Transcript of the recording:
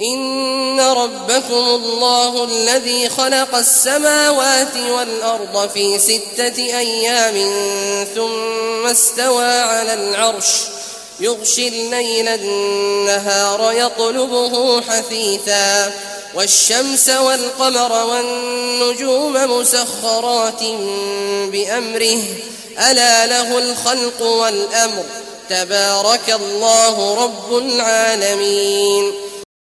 إن ربكم الله الذي خلق السماوات والأرض في 6 أيام ثم استوى على العرش يغشي الليل النهار يطلبه حثيثا والشمس والقمر والنجوم مسخرات بأمره ألا له الخلق والأمر تبارك الله رب العالمين.